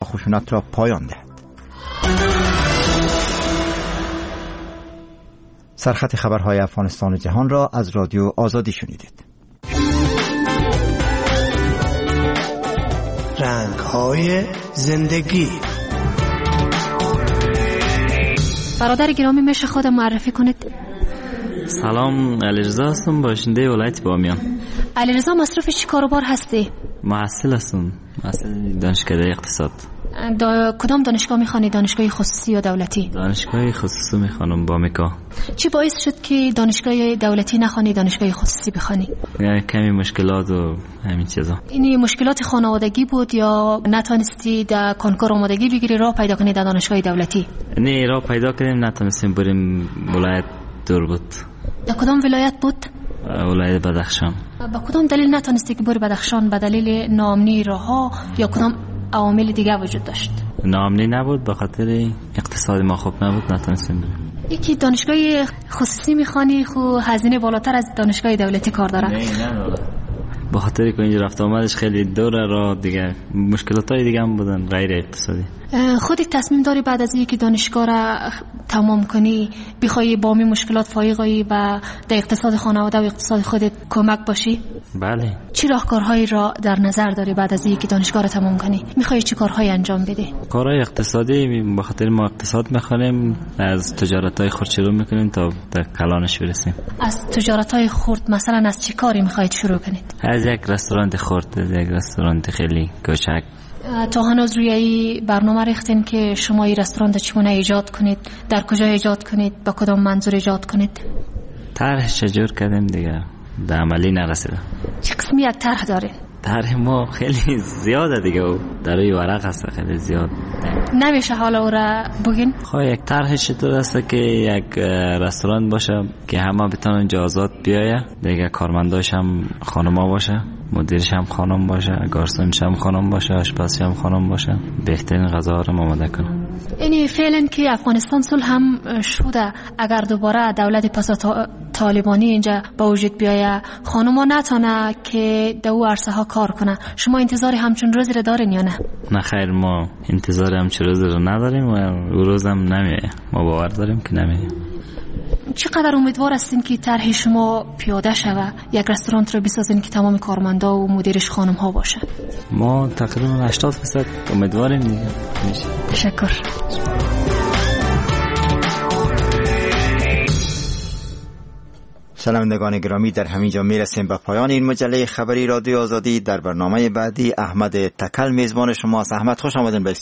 خشونت را پایان دهد. سرخط خبرهای افغانستان و جهان را از رادیو آزادی شنیدید. رنگ‌های زندگی. برادر گرامی میشه خود معرفی کنید؟ سلام، علیرضا هستم، باشنده ولایت بامیان. علیرضا، مصروف چی کاروبار هستی؟ محصل هستم، محصل دانشکده اقتصاد. کدام دانشگاه میخوانی؟ دانشگاه خصوصی یا دولتی؟ دانشگاه خصوصی میخوانم با میکا. چی باعث شد که دانشگاه دولتی نخوانی دانشگاه خصوصی بخوانی؟ کمی مشکلات و همین چیزا. این مشکلات خانوادگی بود یا نتونستی در کنکور آمادگی بگیری راه پیدا کنی در دانشگاه دولتی؟ نه، راه پیدا کردیم، نتونستیم بریم، ولایت دور بود. در کدام ولایت بود؟ ولایت بدخشان. با کدام دلیل نتونستی که بری بدخشان؟ به دلیل ناامنی راه‌ها یا کدام عوامل دیگه وجود داشت؟ ناامنی نبود، به خاطر اقتصاد ما خوب نبود، نتونستیم بریم. یکی دانشگاه خصوصی میخوانی خو هزینه بالاتر از دانشگاه دولتی کار داره. نه به خاطر که اینجا رفت آمدش خیلی دوره، را دیگه مشکلاتای دیگه هم بودن غیر اقتصادی. خودت تصمیم داری بعد از اینکه دانشگاه را تمام کنی بخوای با می مشکلات فائقی و در اقتصاد خانواده و اقتصاد خودت کمک باشی؟ بله. چی راهکارهایی را در نظر داری بعد از اینکه دانشگاه را تمام کنی؟ میخوای چی کارهایی انجام بدی؟ کارهای اقتصادی، به خاطر ما اقتصاد میخوانیم، از تجارت‌های خرد شروع میکنیم تا در کلانش برسیم. از تجارت‌های خرد مثلا از چی کاری میخواید شروع کنید؟ از یک رستوران خرد، از یک رستوران خیلی کوچک. تا هنوز روی این برنامه ریختین که شما این رستوران چگونه ایجاد کنید؟ در کجا ایجاد کنید؟ با کدام منظور ایجاد کنید؟ طرحش جور کردیم دیگه، به عملی نرسیده. چه قسمی یک طرح دارین؟ طرح ما خیلی زیاده دیگه، در روی ورق هست، خیلی زیاد. نمیشه حالا او را بگین؟ یک طرحش چطور است که یک رستوران باشه که همه بتونن آزاد بیایه دیگه، کارمنداش هم خانما باشه، مدیرش هم خانم باشه، گارسونش هم خانم باشه، آشپزش هم خانم باشه، بهترین غذا رو آماده کنه. یعنی فعلا که افغانستان صلح هم شده، اگر دوباره دولت پس طالبانی اینجا با وجود بیایه، خانما نتونه که در او عرصه ها کار کنه، شما انتظار همچون روزی رو دارین یا نه؟ نه خیر، ما انتظار همچون روزی رو نداریم و او روز هم نمیه، ما باور داریم که نمیه. چقدر امیدوار هستین که طرح شما پیاده شود، یک رستوران رو بسازین که تمام کارمندا و مدیرش خانم ها باشه؟ ما تقریبا 80% امیدواریم دیگه. تشکر. شنوندگان گرامی، در همینجا میرسیم به پایان این مجله خبری رادیو آزادی. در برنامه بعدی احمد تکل میزبان شماست. احمد، خوش آمدین.